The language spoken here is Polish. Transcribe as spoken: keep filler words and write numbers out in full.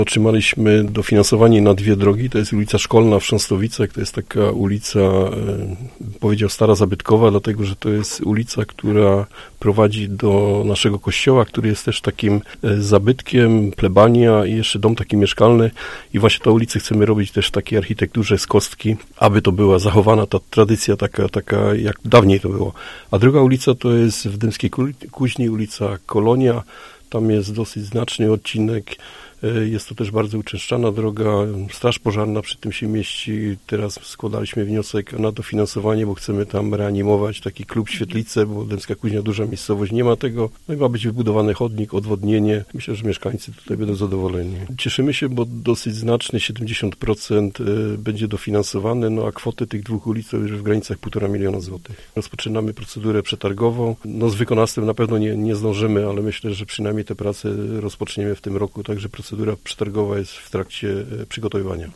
Otrzymaliśmy dofinansowanie na dwie drogi. To jest ulica Szkolna w Chrząstowicach. To jest taka ulica, powiedział stara zabytkowa, dlatego że to jest ulica, która prowadzi do naszego kościoła, który jest też takim zabytkiem, plebania i jeszcze dom taki mieszkalny. I właśnie ta ulica chcemy robić też w takiej architekturze z kostki, aby to była zachowana ta tradycja taka, taka jak dawniej to było. A druga ulica to jest w Dębskiej Kuźni, ulica Kolonia. Tam jest dosyć znaczny odcinek. Jest to też bardzo uczęszczana droga. Straż pożarna przy tym się mieści. Teraz składaliśmy wniosek na dofinansowanie, bo chcemy tam reanimować taki klub Świetlice, bo Dębska Kuźnia, duża miejscowość, nie ma tego. No i ma być wybudowany chodnik, odwodnienie. Myślę, że mieszkańcy tutaj będą zadowoleni. Cieszymy się, bo dosyć znaczny, siedemdziesiąt procent będzie dofinansowane, no a kwoty tych dwóch ulic to już w granicach półtora miliona złotych. Rozpoczynamy procedurę przetargową. No z wykonawstwem na pewno nie, nie zdążymy, ale myślę, że przynajmniej te prace rozpoczniemy w tym roku, także procedura przetargowa jest w trakcie przygotowywania.